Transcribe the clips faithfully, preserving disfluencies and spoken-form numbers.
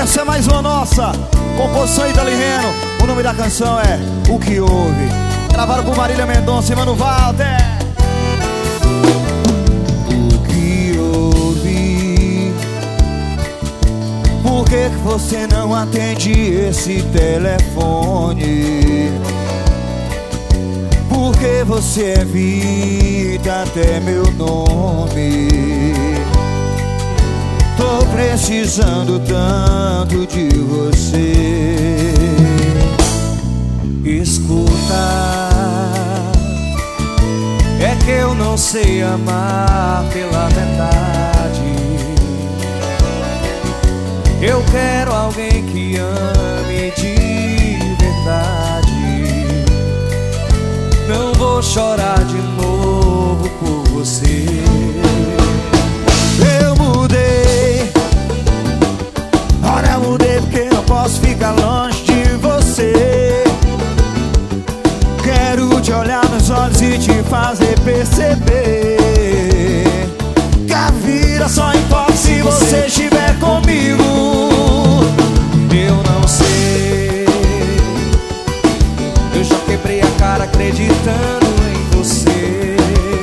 Essa é mais uma nossa composição Itali Reno. O nome da canção é O Que Houve. Gravaram com Marília Mendonça e Mano Walter. O que houve? Por que que você não atende esse telefone? Porque você evita até meu nome. Tô precisando tanto de você. Escuta, é que eu não sei amar pela metade. Eu quero alguém que ame de verdade. Não vou chorar de novo por você. Eu mudei, olha, eu mudei porque não posso ficar longe de você. Quero te olhar nos olhos e te fazer perceber que a vida só importa se você estiver comigo. Eu não sei, eu já quebrei a cara acreditando em você.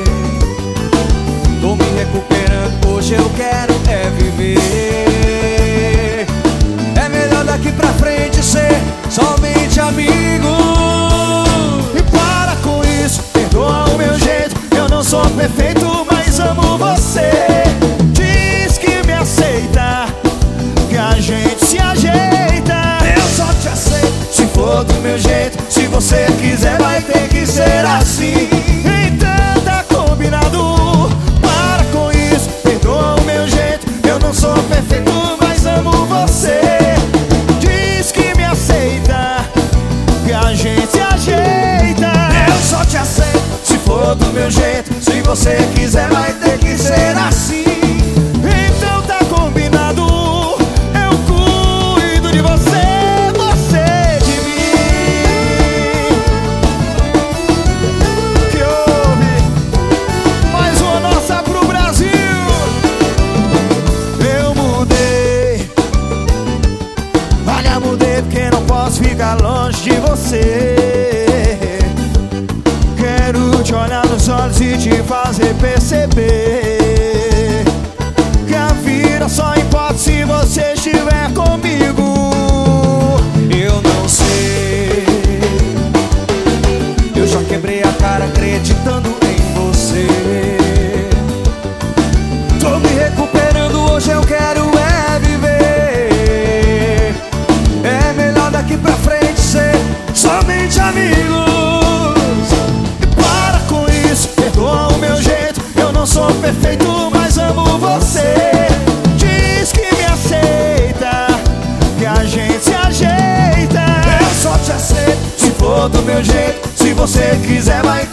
Tô me recuperando, hoje eu quero é viver. É melhor daqui pra frente ser somente amigo. E para com isso, perdoa o meu jeito. Eu não sou perfeito, mas amo você. Diz que me aceita, que a gente se ajeita. Eu só te aceito se for do meu jeito. Se você quiser vai ter que ser assim. Então tá combinado. Para com isso, perdoa o meu jeito. Eu não sou perfeito, mas amo você. Diz que me aceita, que a gente se ajeita. Eu só te aceito se for do meu jeito. Se você quiser vai ter que ser assim. Então tá combinado. Eu cuido de você, você de mim. Que houve? Mais uma nossa pro Brasil. Eu mudei, olha, mudei porque não posso ficar longe de você. Quero te olhar nos olhos e te fazer perceber que a vida só importa se você estiver comigo. Eu não sei, eu já quebrei a cara acreditando em você. Tô me recuperando, hoje eu quero é viver. É melhor daqui pra frente ser somente amigos. E para com isso, perdoa o meu jeito. Eu não sou perfeito, mas amo você. Diz que me aceita, que a gente se ajeita. Eu só te aceito se for do meu jeito. Se você quiser vai